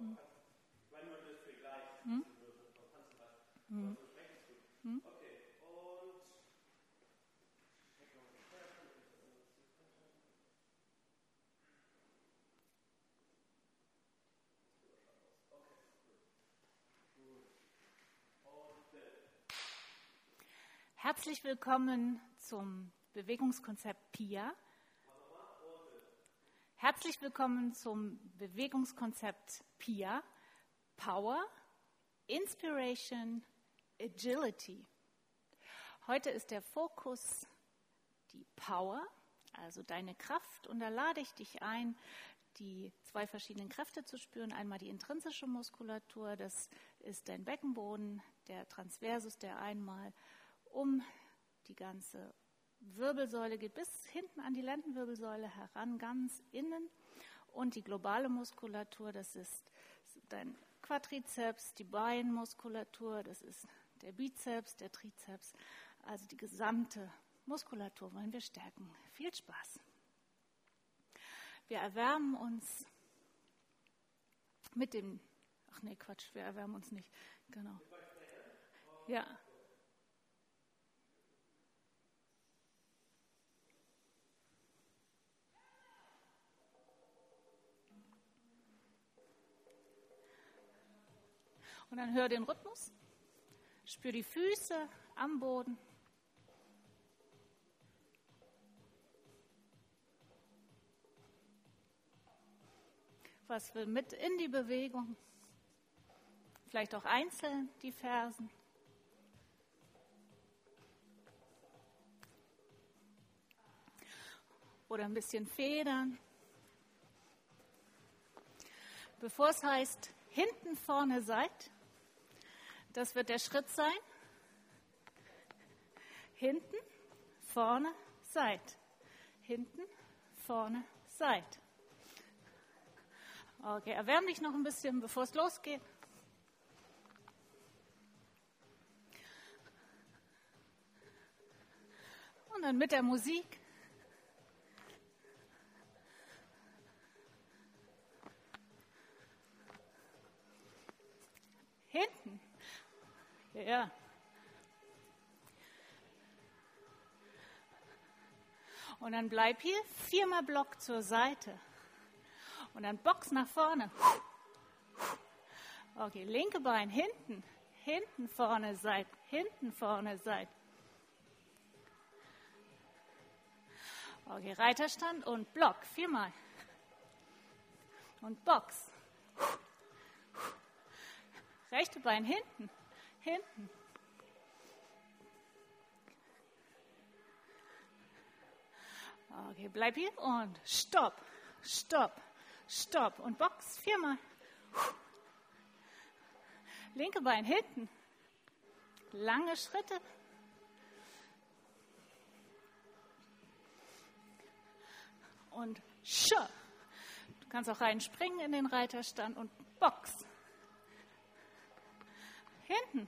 Wenn man das vergleicht, kannst du was sprechen tun. Okay, und Herzlich willkommen zum Bewegungskonzept PIA. Herzlich willkommen zum Bewegungskonzept PIA. Power, Inspiration, Agility. Heute ist der Fokus die Power, also deine Kraft. Und da lade ich dich ein, die zwei verschiedenen Kräfte zu spüren. Einmal die intrinsische Muskulatur, das ist dein Beckenboden, der Transversus, der einmal um die ganze Wirbelsäule geht, bis hinten an die Lendenwirbelsäule heran, ganz innen. Und die globale Muskulatur, das ist dein Quadrizeps, die Beinmuskulatur, das ist der Bizeps, der Trizeps. Also die gesamte Muskulatur wollen wir stärken. Viel Spaß. Wir erwärmen uns mit dem, wir erwärmen uns nicht, genau. Ja. Und dann hör den Rhythmus, spür die Füße am Boden. Was will mit in die Bewegung? Vielleicht auch einzeln die Fersen. Oder ein bisschen federn. Bevor es heißt, hinten, vorne, seid. Das wird der Schritt sein. Hinten, vorne, seid. Hinten, vorne, seid. Okay, erwärm dich noch ein bisschen, bevor es losgeht. Und dann mit der Musik. Hinten. Ja. Und dann bleib hier, 4-mal Block zur Seite. Und dann Box nach vorne. Okay, linke Bein hinten. Hinten, vorne, Seite. Hinten, vorne, Seite. Okay, Reiterstand und Block, 4-mal. Und Box. Rechte Bein hinten, hinten. Okay, bleib hier und stopp, stopp, stopp. Und Box, 4-mal. Linke Bein hinten. Lange Schritte. Und schö. Du kannst auch reinspringen in den Reiterstand und Box. Hinten.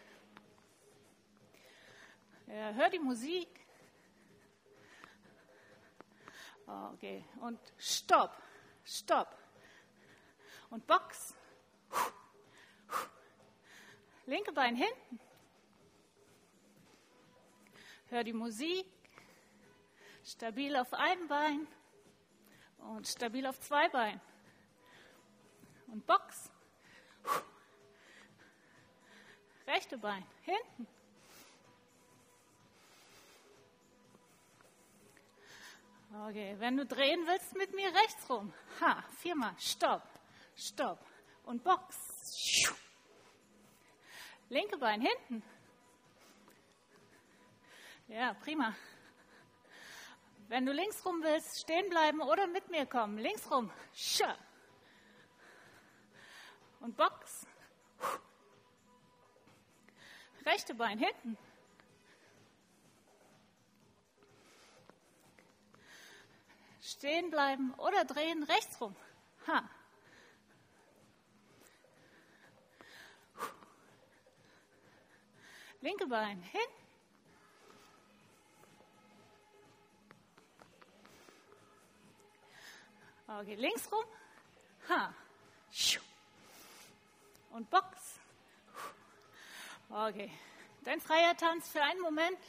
Ja, hör die Musik. Okay, und stopp, stopp. Und Box. Linke Bein hinten. Hör die Musik. Stabil auf einem Bein und stabil auf 2 Beinen. Und Box. Rechte Bein, hinten. Okay, wenn du drehen willst, mit mir rechts rum. 4-mal, stopp, stopp. Und Box. Linke Bein, hinten. Ja, prima. Wenn du links rum willst, stehen bleiben oder mit mir kommen. Links rum. Und Box. Rechte Bein hinten. Stehen bleiben oder drehen rechts rum. Linke Bein hin. Okay, links rum. Und Box. Okay. Dein freier Tanz für einen Moment.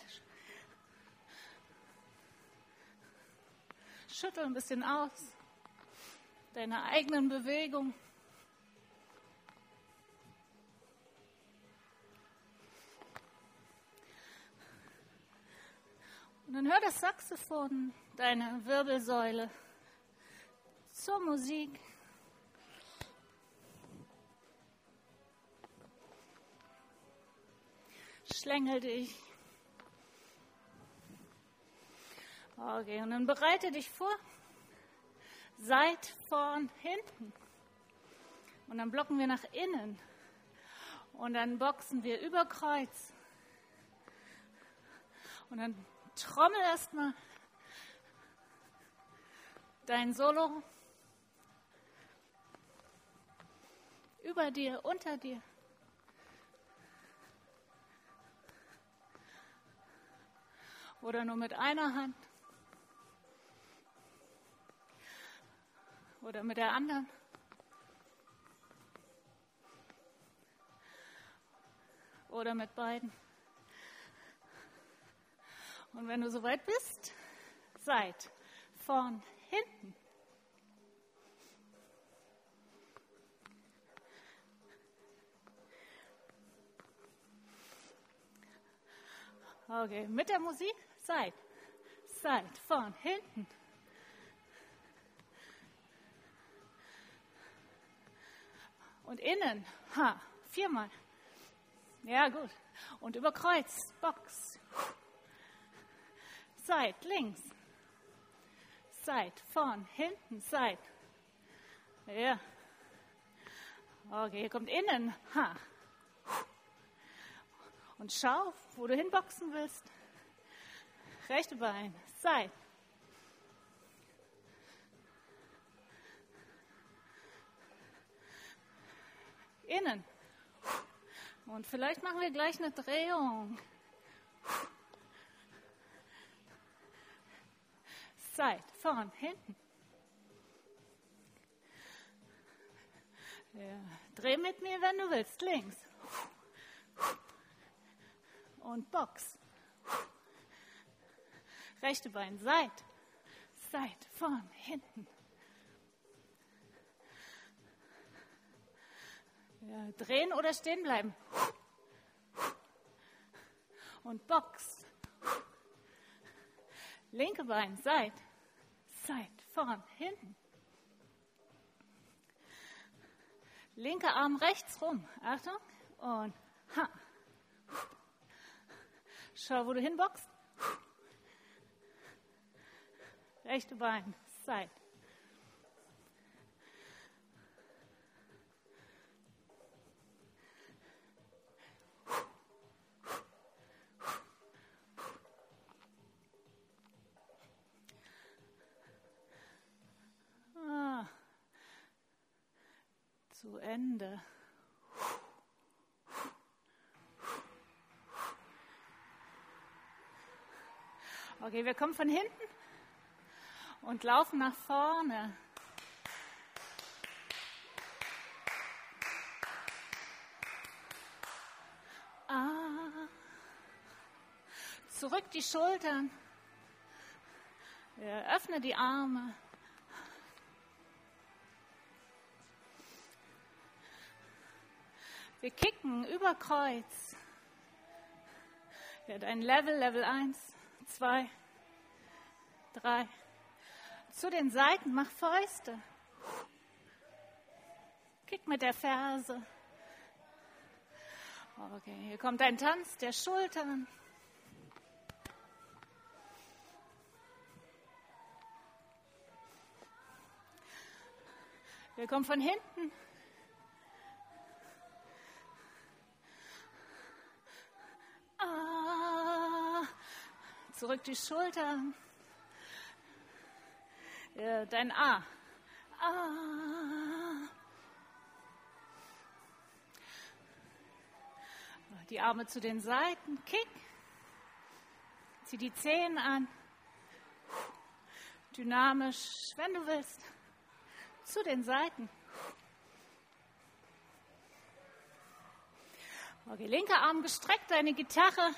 Schüttel ein bisschen aus. Deine eigenen Bewegungen. Und dann hör das Saxophon, deine Wirbelsäule zur Musik. Schlängel dich. Okay, und dann bereite dich vor. Seit, vorn, hinten. Und dann blocken wir nach innen. Und dann boxen wir über Kreuz. Und dann trommel erstmal dein Solo über dir, unter dir. Oder nur mit einer Hand. Oder mit der anderen. Oder mit beiden. Und wenn du soweit bist, seit, vorn, hinten. Okay, mit der Musik, seit, vorn, hinten. Und innen, viermal. Ja, gut. Und über Kreuz, Box. Seit, links. Seit, vorn, hinten, seit. Ja. Okay, hier kommt innen. Und schau, wo du hinboxen willst. Rechte Bein, seit. Innen. Und vielleicht machen wir gleich eine Drehung. Seit, vorn, hinten. Ja. Dreh mit mir, wenn du willst, links. Und Box. Rechte Bein, seit, vorn, hinten. Ja, drehen oder stehen bleiben. Und Box. Linke Bein, seit, vorn, hinten. Linker Arm rechts rum. Achtung. Und Schau, wo du hinboxst. Rechte Bein, seit. Zu Ende. Okay, wir kommen von hinten und laufen nach vorne. Zurück die Schultern. Ja, öffne die Arme. Wir kicken über Kreuz. Ja, dein Level 1, 2, 3. Zu den Seiten, mach Fäuste. Kick mit der Ferse. Okay, hier kommt ein Tanz der Schultern. Wir kommen von hinten. Zurück die Schultern. Ja, dein A. Die Arme zu den Seiten. Kick. Zieh die Zehen an. Dynamisch, wenn du willst. Zu den Seiten. Okay, linker Arm gestreckt, deine Gitarre.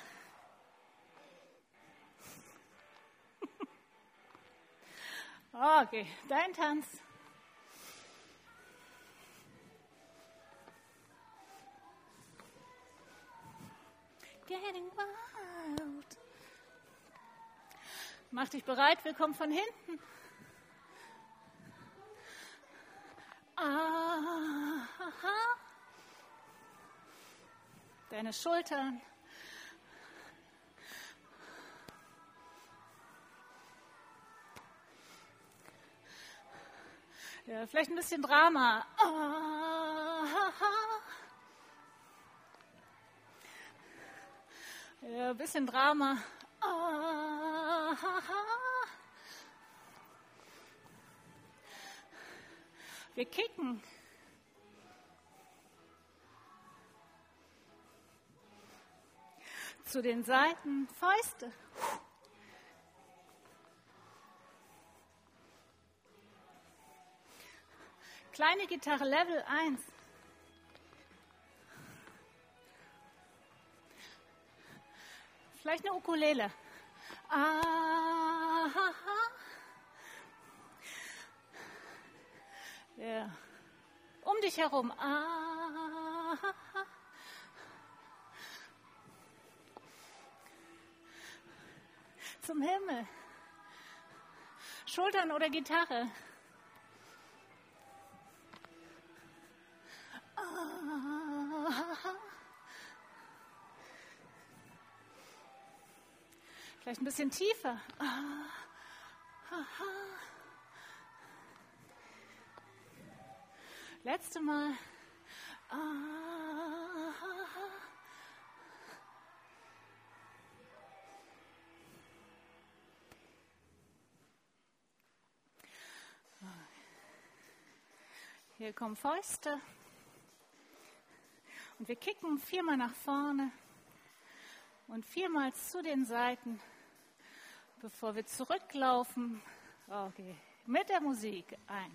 Okay, dein Tanz. Getting wild. Mach dich bereit, wir kommen von hinten. Deine Schultern. Ja, vielleicht ein bisschen Drama. Ja, ein bisschen Drama. Wir kicken. Zu den Seiten, Fäuste. Kleine Gitarre, Level 1. Vielleicht eine Ukulele. Ja. Um dich herum. Zum Himmel. Schultern oder Gitarre. Vielleicht ein bisschen tiefer. Letzte Mal. Hier kommen Fäuste. Und wir kicken 4-mal nach vorne und 4-mal zu den Seiten, bevor wir zurücklaufen. Okay, mit der Musik. 1.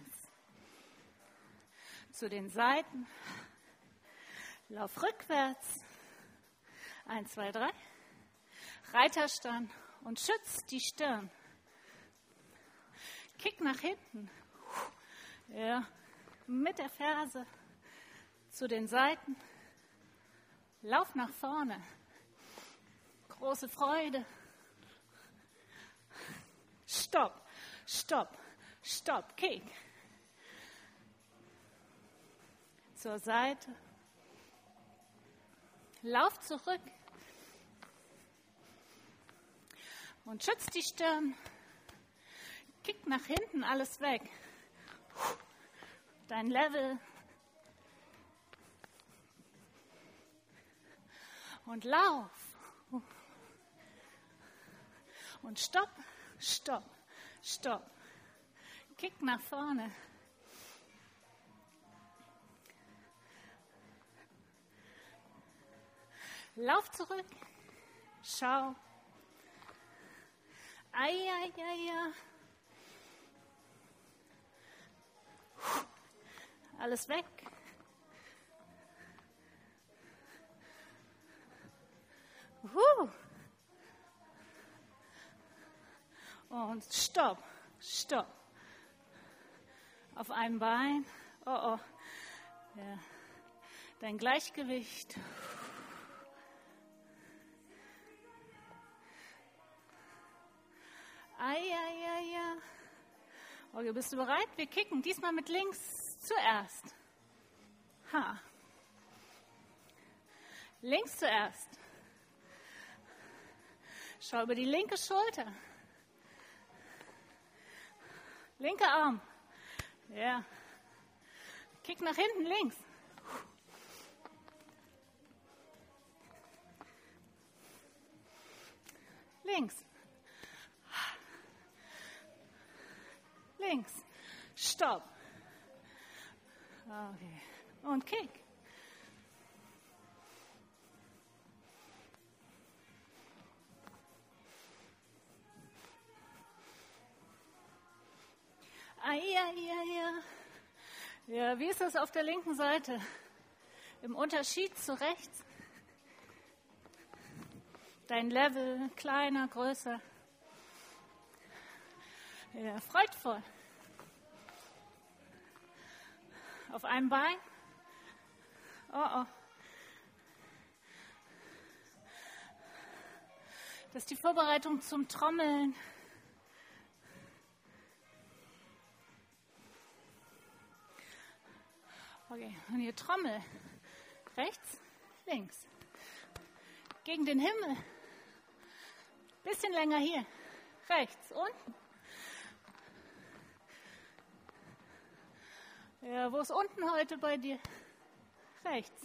Zu den Seiten. Lauf rückwärts. 1, 2, 3. Reiterstand und schützt die Stirn. Kick nach hinten. Ja, mit der Ferse. Zu den Seiten. Lauf nach vorne. Große Freude. Stopp, stopp, stopp, kick. Zur Seite. Lauf zurück. Und schützt die Stirn. Kick nach hinten, alles weg. Dein Level. Und lauf. Und stopp, stopp, stopp. Kick nach vorne. Lauf zurück. Schau. Ai, ai, ai, ai. Alles weg. Und stopp, stopp. Auf einem Bein. Oh, oh. Ja. Dein Gleichgewicht. Ai, ai, ai, ai. Okay, bist du bereit? Wir kicken. Diesmal mit links zuerst. Ha. Links zuerst. Schau über die linke Schulter. Linker Arm. Ja. Kick nach hinten, links. Links. Links. Stopp. Okay. Und kick. Ja, wie ist das auf der linken Seite? Im Unterschied zu rechts? Dein Level kleiner, größer. Ja, freudvoll. Auf einem Bein. Oh, oh. Das ist die Vorbereitung zum Trommeln. Okay, und hier Trommel. Rechts, links. Gegen den Himmel. Bisschen länger hier. Rechts, unten. Ja, wo ist unten heute bei dir? Rechts.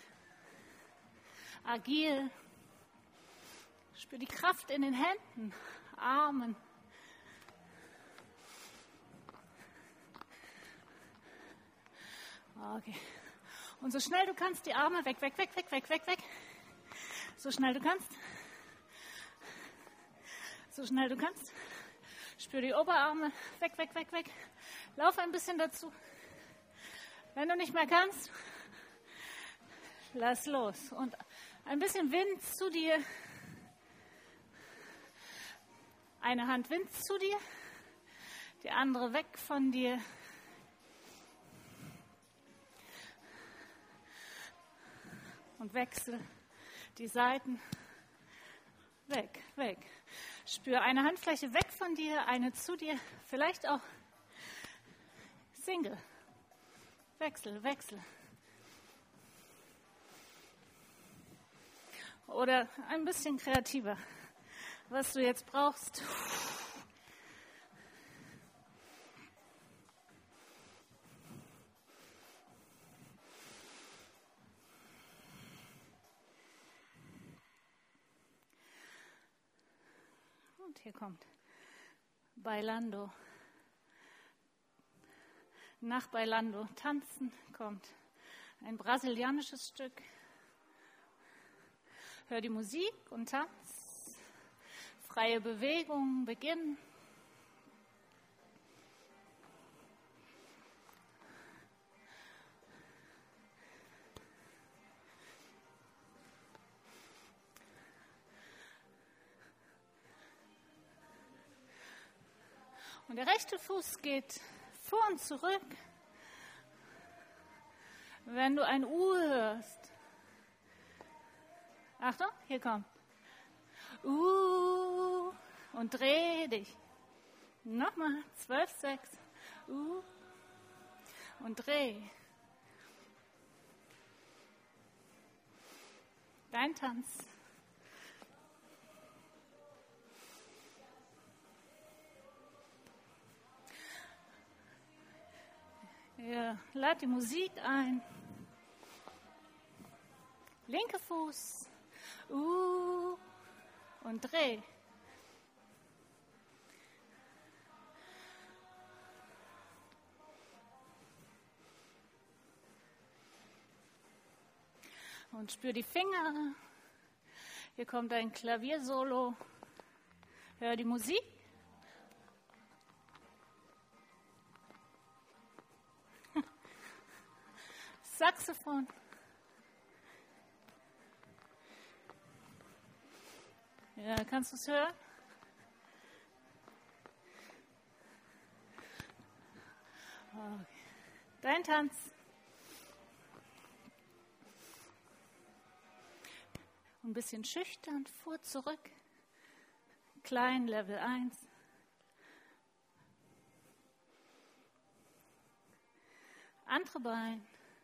Agil. Spür die Kraft in den Händen, Armen. Okay. Und so schnell du kannst, die Arme weg, weg, weg, weg, weg, weg, weg. So schnell du kannst. So schnell du kannst. Spür die Oberarme, weg, weg, weg, weg. Lauf ein bisschen dazu. Wenn du nicht mehr kannst, lass los. Und ein bisschen Wind zu dir. Eine Hand Wind zu dir, die andere weg von dir. Und wechsel die Seiten weg, weg. Spür eine Handfläche weg von dir, eine zu dir, vielleicht auch Single. Wechsel, wechsel. Oder ein bisschen kreativer. Was du jetzt brauchst. Und hier kommt Bailando. Nach Bailando tanzen kommt ein brasilianisches Stück. Hör die Musik und tanz. Freie Bewegung beginnen. Und der rechte Fuß geht vor und zurück. Wenn du ein U hörst. Achtung, hier kommt. Und dreh dich. Nochmal, 12, 6. Und dreh. Dein Tanz. Ja, lad die Musik ein. Linke Fuß. Und dreh. Und spür die Finger. Hier kommt ein Klaviersolo. Hör die Musik. Saxophon. Ja, kannst du es hören? Okay. Dein Tanz. Ein bisschen schüchtern, vor, zurück. Klein, Level 1. Andere Bein.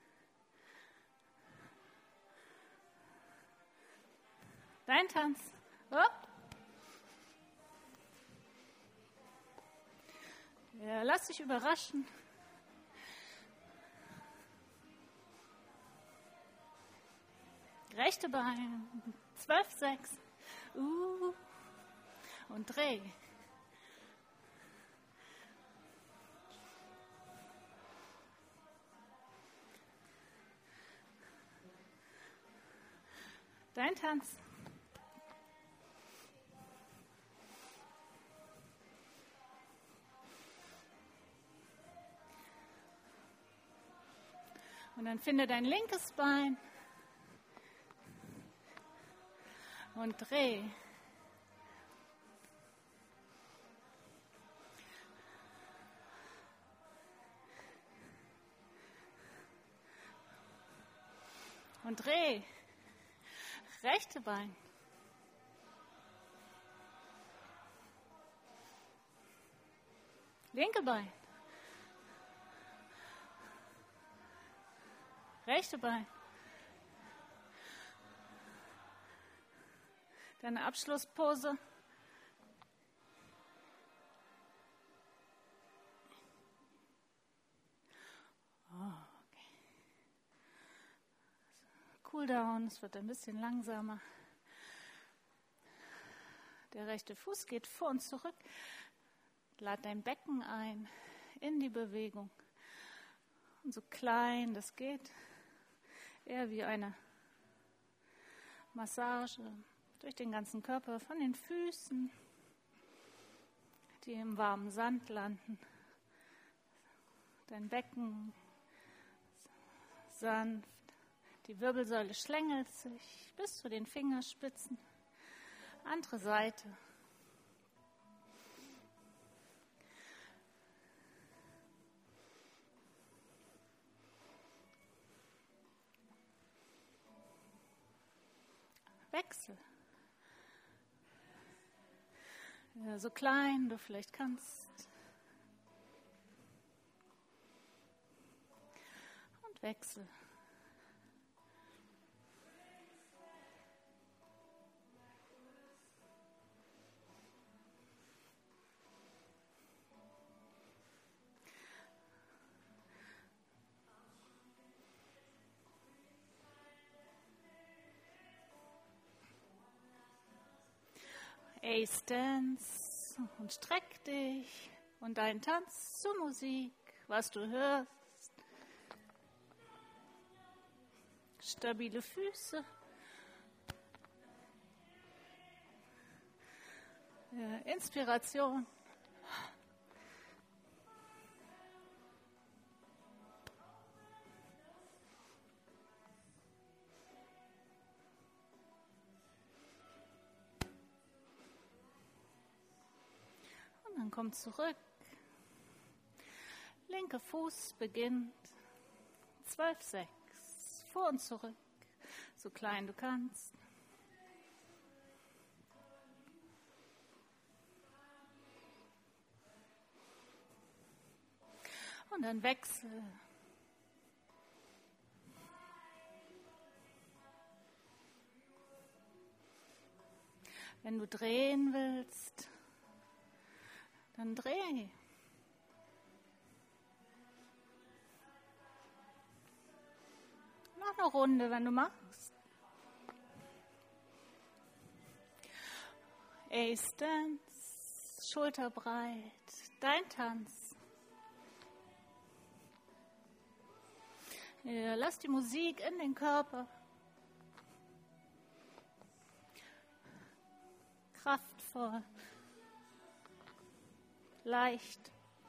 Dein Tanz. Oh. Ja, lass dich überraschen. Rechte Bein. 12, 6. Und dreh. Dein Tanz. Und dann finde dein linkes Bein. Und dreh. Und dreh. Rechte Bein. Linke Bein. Rechte Bein. Deine Abschlusspose. Cooldown, es wird ein bisschen langsamer. Der rechte Fuß geht vor und zurück. Lad dein Becken ein in die Bewegung. Und so klein das geht, eher wie eine Massage durch den ganzen Körper, von den Füßen, die im warmen Sand landen. Dein Becken sanft. Die Wirbelsäule schlängelt sich bis zu den Fingerspitzen. Andere Seite. Wechsel. Ja, so klein du vielleicht kannst. Und wechsel. A-Stance und streck dich und dein Tanz zur Musik, was du hörst. Stabile Füße. Inspiration. Dann komm zurück. Linker Fuß beginnt. 12,6. Vor und zurück. So klein du kannst. Und dann wechsel. Wenn du drehen willst, dann dreh. Noch eine Runde, wenn du magst. A-Stance, schulterbreit, dein Tanz. Ja, lass die Musik in den Körper. Kraftvoll. Leicht.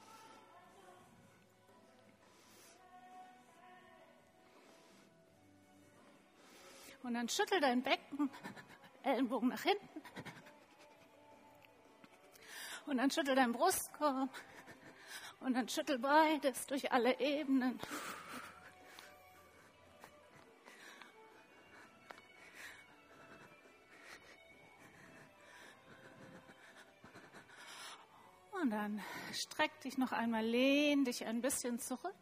Und dann schüttel dein Becken, Ellenbogen nach hinten. Und dann schüttel dein Brustkorb. Und dann schüttel beides durch alle Ebenen. Und dann streck dich noch einmal, lehn dich ein bisschen zurück.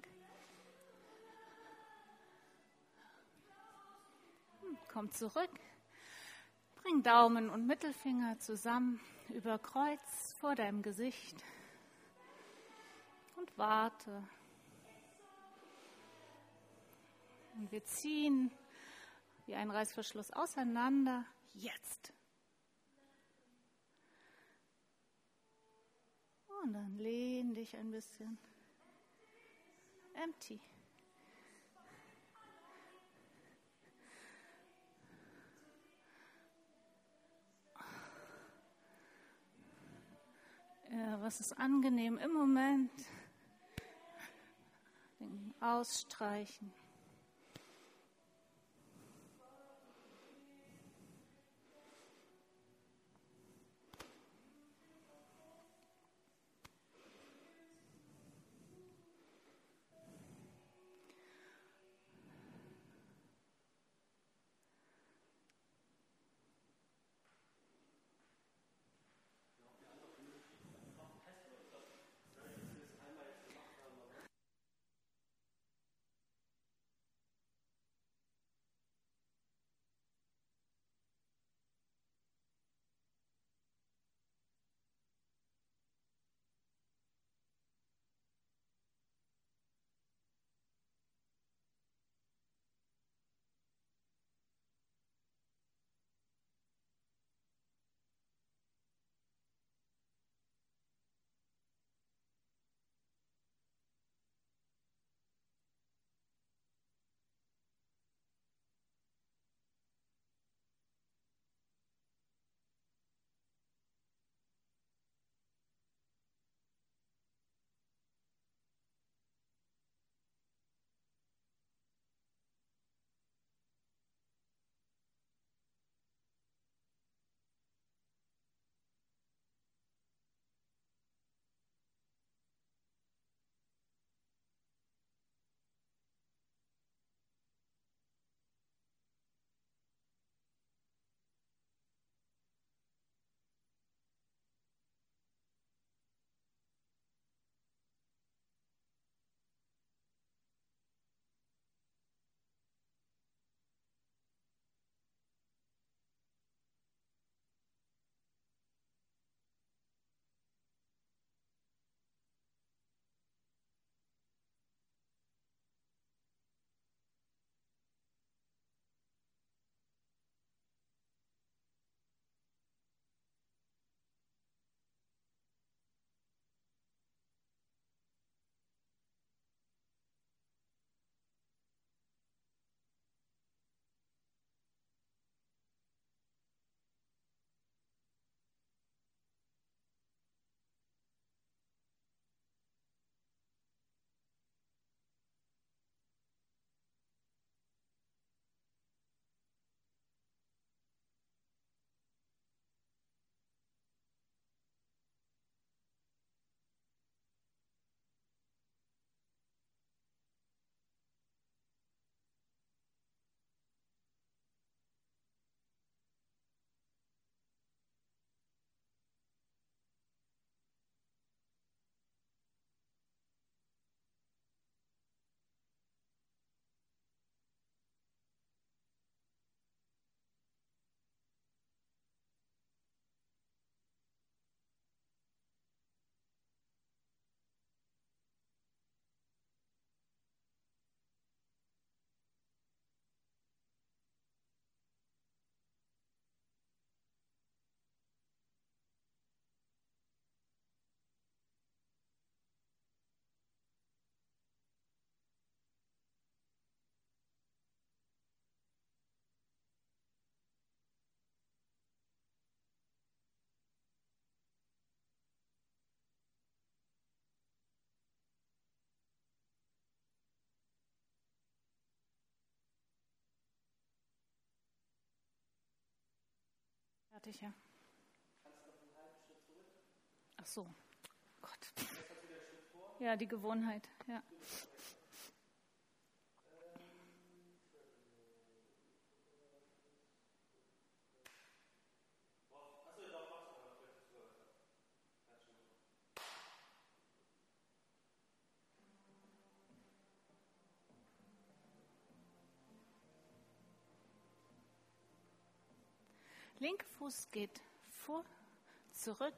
Komm zurück. Bring Daumen und Mittelfinger zusammen über Kreuz vor deinem Gesicht. Und warte. Und wir ziehen wie ein Reißverschluss auseinander. Jetzt. Und dann lehn dich ein bisschen. Empty. Ja, was ist angenehm im Moment? Ausstreichen. fertig, ja. Ach so, Gott. Ja, die Gewohnheit, ja. Linker Fuß geht vor, zurück.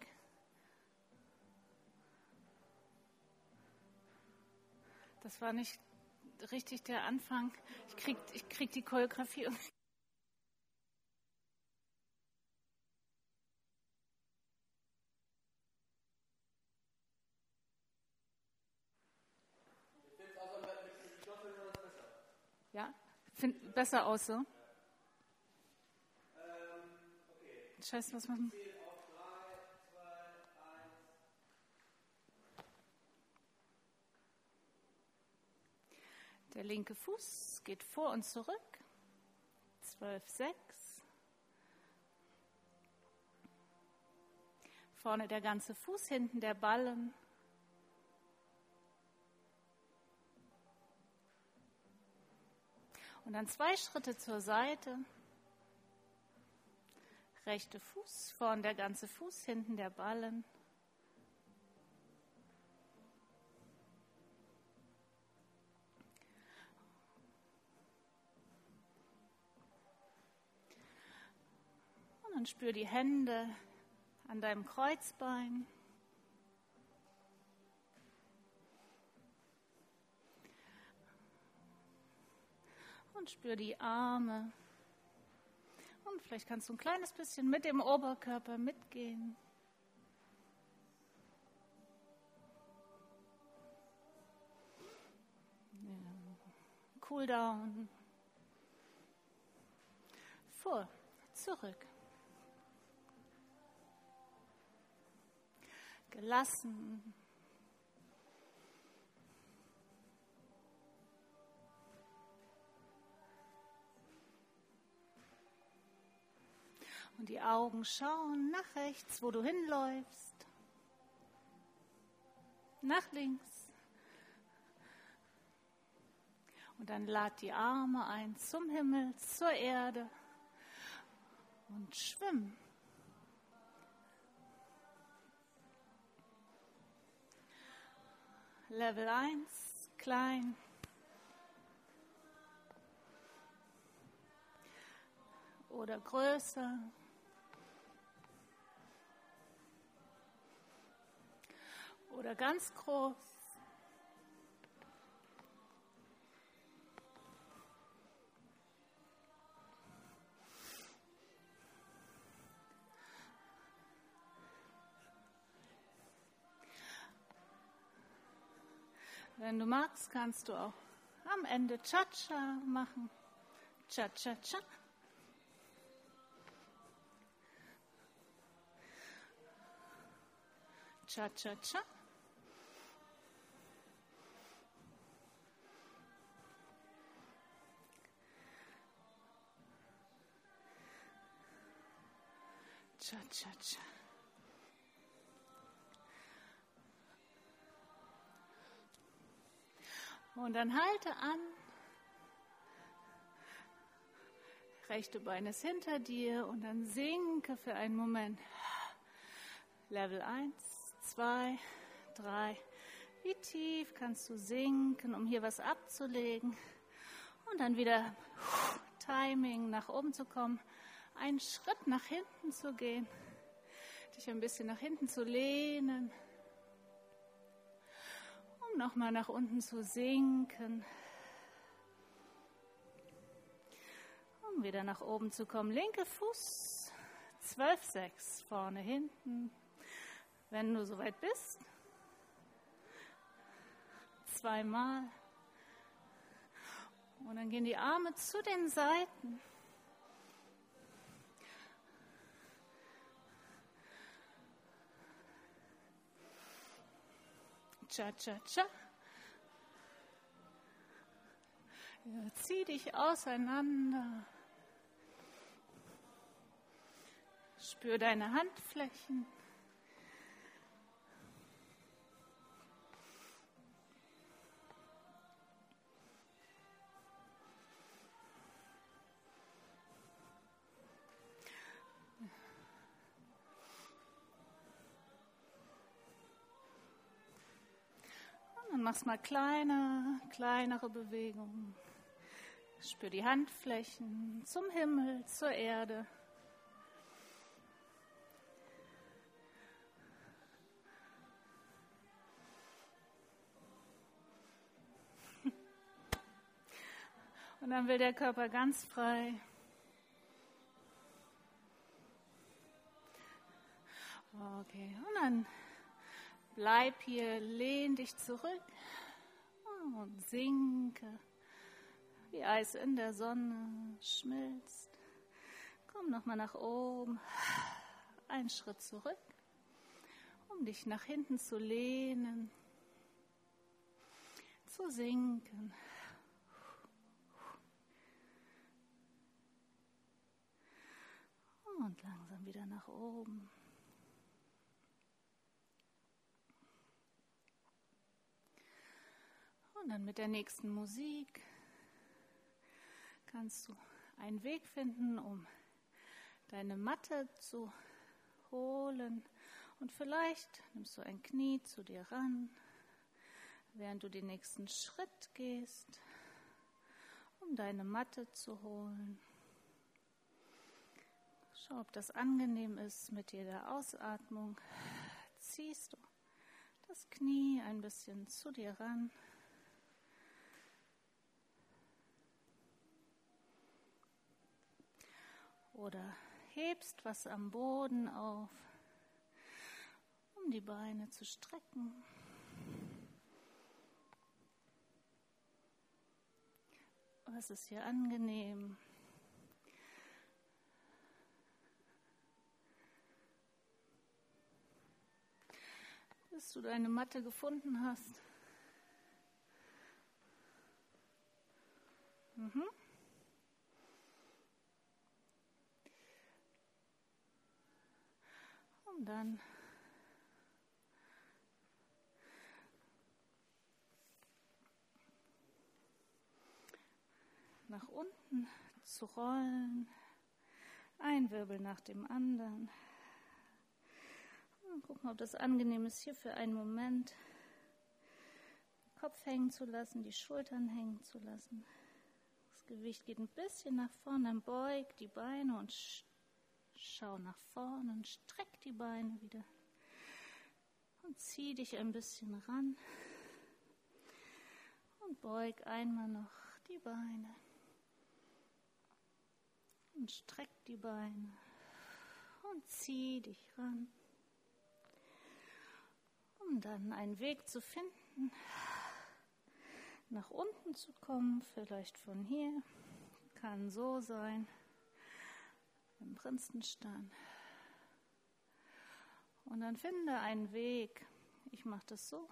Das war nicht richtig der Anfang. Ich krieg die Choreografie. Ja, find besser aus so. Scheiße, was machen? Der linke Fuß geht vor und zurück. 12, 6. Vorne der ganze Fuß, hinten der Ballen. Und dann 2 Schritte zur Seite. Rechte Fuß, vorne der ganze Fuß, hinten der Ballen. Und dann spür die Hände an deinem Kreuzbein. Und spür die Arme. Und vielleicht kannst du ein kleines bisschen mit dem Oberkörper mitgehen. Ja. Cool down. Vor, zurück. Gelassen. Und die Augen schauen nach rechts, wo du hinläufst. Nach links. Und dann lad die Arme ein zum Himmel, zur Erde. Und schwimm. Level 1, klein. Oder größer. Oder ganz groß. Wenn du magst, kannst du auch am Ende Cha-Cha machen. Cha-Cha-Cha. Cha-Cha-Cha. Cha-Cha-Cha. Und dann halte an. Rechte Bein ist hinter dir und dann sinke für einen Moment. Level 1, 2, 3. Wie tief kannst du sinken, um hier was abzulegen? Und dann wieder Timing, nach oben zu kommen. Einen Schritt nach hinten zu gehen. Dich ein bisschen nach hinten zu lehnen. Um nochmal nach unten zu sinken. Um wieder nach oben zu kommen. Linke Fuß. 12, 6. Vorne, hinten. Wenn du soweit bist. 2-mal. Und dann gehen die Arme zu den Seiten. Cha-cha-cha. Ja, zieh dich auseinander. Spür deine Handflächen. Und dann machst mal kleinere Bewegungen. Spür die Handflächen zum Himmel, zur Erde. Und dann will der Körper ganz frei. Okay, und dann bleib hier, lehn dich zurück und sinke. Wie Eis in der Sonne schmilzt. Komm nochmal nach oben, einen Schritt zurück, um dich nach hinten zu lehnen, zu sinken. Und langsam wieder nach oben. Und dann mit der nächsten Musik kannst du einen Weg finden, um deine Matte zu holen. Und vielleicht nimmst du ein Knie zu dir ran, während du den nächsten Schritt gehst, um deine Matte zu holen. Schau, ob das angenehm ist mit jeder Ausatmung. Ziehst du das Knie ein bisschen zu dir ran. Oder hebst was am Boden auf, um die Beine zu strecken. Was ist hier angenehm? Bis du deine Matte gefunden hast. Und dann nach unten zu rollen, ein Wirbel nach dem anderen. Und gucken, ob das angenehm ist, hier für einen Moment den Kopf hängen zu lassen, die Schultern hängen zu lassen. Das Gewicht geht ein bisschen nach vorne, dann beug die Beine und schau nach vorne und streck die Beine wieder. Und zieh dich ein bisschen ran. Und beug einmal noch die Beine. Und streck die Beine. Und zieh dich ran. Um dann einen Weg zu finden, nach unten zu kommen, vielleicht von hier. Kann so sein. Im Prinzenstand. Und dann finde einen Weg. Ich mache das so,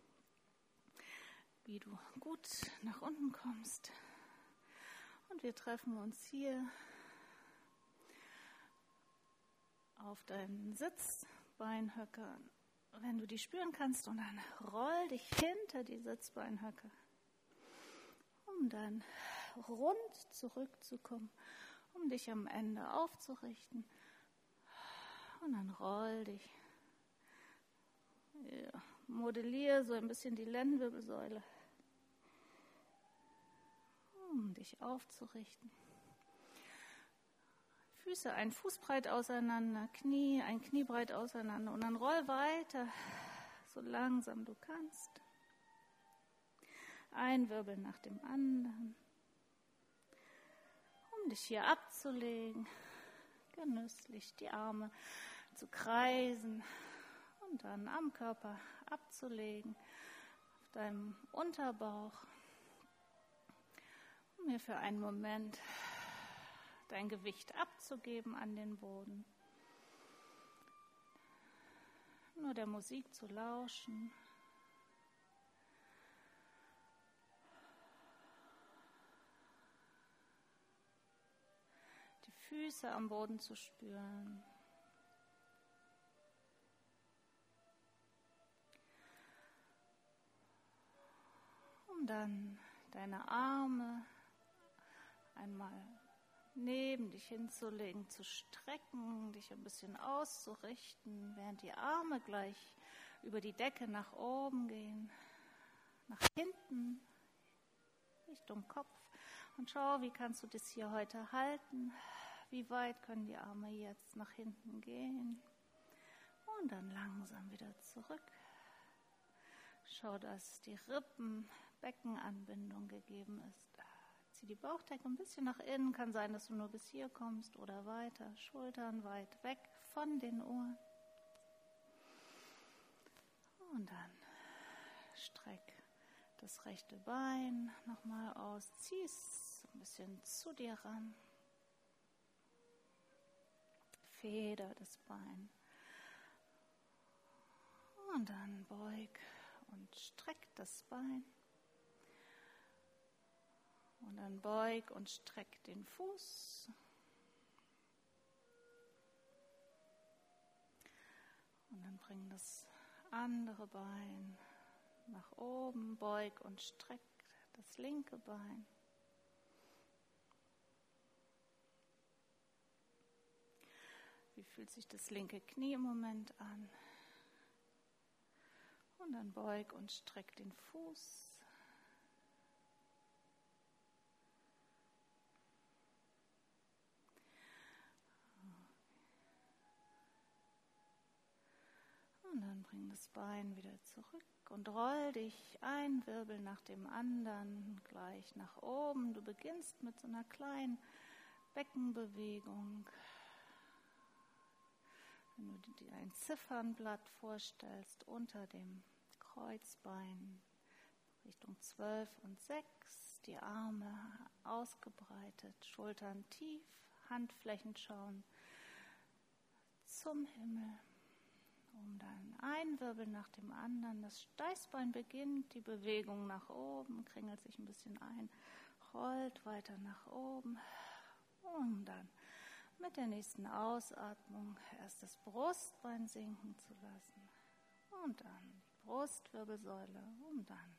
wie du gut nach unten kommst. Und wir treffen uns hier auf deinen Sitzbeinhöcker, wenn du die spüren kannst. Und dann roll dich hinter die Sitzbeinhöcker, um dann rund zurückzukommen, um dich am Ende aufzurichten. Und dann roll dich. Ja, modelliere so ein bisschen die Lendenwirbelsäule, um dich aufzurichten. Füße ein Fußbreit auseinander, Knie ein Kniebreit auseinander. Und dann roll weiter, so langsam du kannst. Ein Wirbel nach dem anderen. Um dich hier abzulegen, genüsslich die Arme zu kreisen und dann am Körper abzulegen, auf deinem Unterbauch, um mir für einen Moment dein Gewicht abzugeben an den Boden, nur der Musik zu lauschen. Füße am Boden zu spüren, Und dann deine Arme einmal neben dich hinzulegen, zu strecken, dich ein bisschen auszurichten, während die Arme gleich über die Decke nach oben gehen, nach hinten, Richtung Kopf. Und schau, wie kannst du das hier heute halten? Wie weit können die Arme jetzt nach hinten gehen? Und dann langsam wieder zurück. Schau, dass die Rippen-Beckenanbindung gegeben ist. Zieh die Bauchdecke ein bisschen nach innen. Kann sein, dass du nur bis hier kommst oder weiter. Schultern weit weg von den Ohren. Und dann streck das rechte Bein nochmal aus. Zieh es ein bisschen zu dir ran. Feder das Bein. Und dann beug und streck das Bein. Und dann beug und streck den Fuß. Und dann bring das andere Bein nach oben, beug und streck das linke Bein. Wie fühlt sich das linke Knie im Moment an? Und dann beug und streck den Fuß. Und dann bring das Bein wieder zurück und roll dich ein Wirbel nach dem anderen gleich nach oben. Du beginnst mit so einer kleinen Beckenbewegung. Wenn du dir ein Ziffernblatt vorstellst unter dem Kreuzbein Richtung 12 und 6, die Arme ausgebreitet, Schultern tief, Handflächen schauen zum Himmel. Um dann ein Wirbel nach dem anderen. Das Steißbein beginnt die Bewegung nach oben, kringelt sich ein bisschen ein, rollt weiter nach oben, um dann mit der nächsten Ausatmung erst das Brustbein sinken zu lassen und dann die Brustwirbelsäule, um dann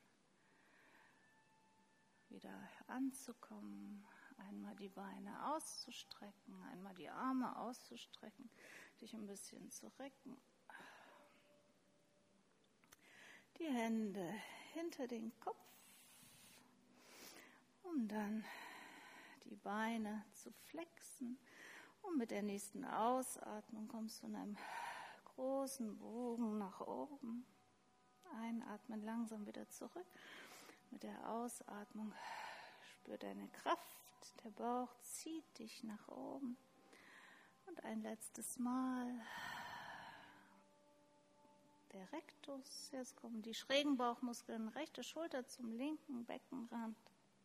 wieder anzukommen. Einmal die Beine auszustrecken, einmal die Arme auszustrecken, dich ein bisschen zu recken. Die Hände hinter den Kopf, um dann die Beine zu flexen. Und mit der nächsten Ausatmung kommst du in einem großen Bogen nach oben. Einatmen, langsam wieder zurück. Mit der Ausatmung spür deine Kraft. Der Bauch zieht dich nach oben. Und ein letztes Mal. Der Rektus, jetzt kommen die schrägen Bauchmuskeln, rechte Schulter zum linken Beckenrand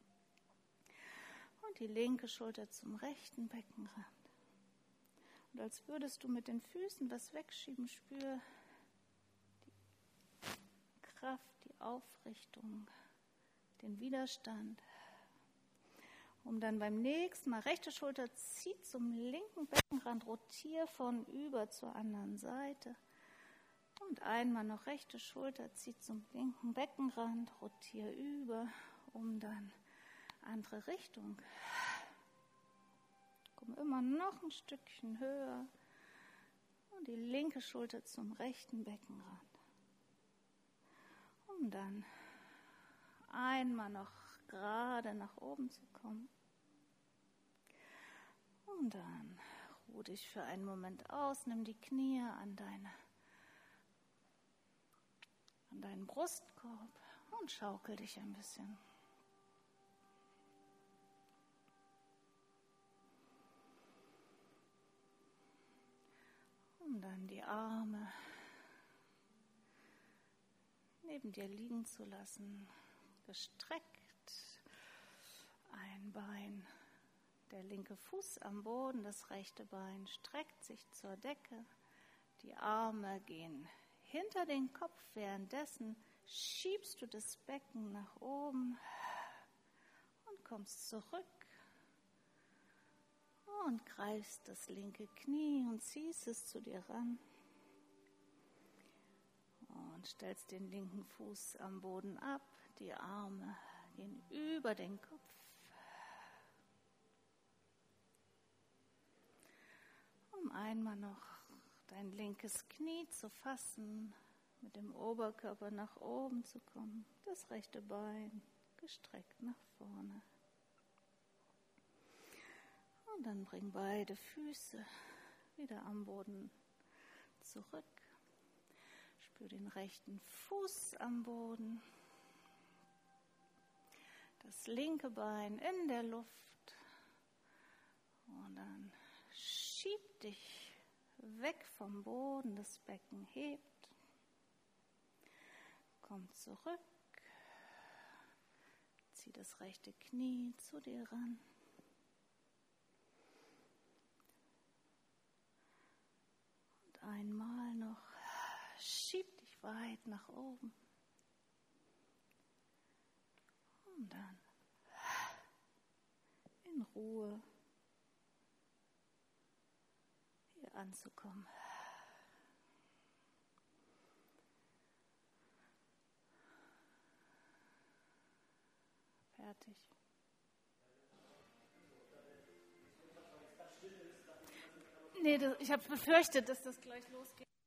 und die linke Schulter zum rechten Beckenrand. Und als würdest du mit den Füßen was wegschieben, spür die Kraft, die Aufrichtung, den Widerstand. Um dann beim nächsten Mal rechte Schulter zieht zum linken Beckenrand, rotier von über zur anderen Seite. Und einmal noch rechte Schulter, zieht zum linken Beckenrand, rotier über, um dann andere Richtung. Komm immer noch ein Stückchen höher und die linke Schulter zum rechten Beckenrand. Um dann einmal noch gerade nach oben zu kommen. Und dann ruh dich für einen Moment aus, nimm die Knie an deinen Brustkorb und schaukel dich ein bisschen. Um dann die Arme neben dir liegen zu lassen, gestreckt, ein Bein, der linke Fuß am Boden, das rechte Bein streckt sich zur Decke, die Arme gehen hinter den Kopf, währenddessen schiebst du das Becken nach oben und kommst zurück und greifst das linke Knie und ziehst es zu dir ran und stellst den linken Fuß am Boden ab, die Arme gehen über den Kopf. Um einmal noch dein linkes Knie zu fassen, mit dem Oberkörper nach oben zu kommen, das rechte Bein gestreckt nach vorne. Und dann bring beide Füße wieder am Boden zurück. Spür den rechten Fuß am Boden. Das linke Bein in der Luft. Und dann schieb dich weg vom Boden, das Becken hebt. Komm zurück. Zieh das rechte Knie zu dir ran. Und einmal noch. Schieb dich weit nach oben. Und dann in Ruhe hier anzukommen. Fertig. Nee, ich habe befürchtet, dass das gleich losgeht.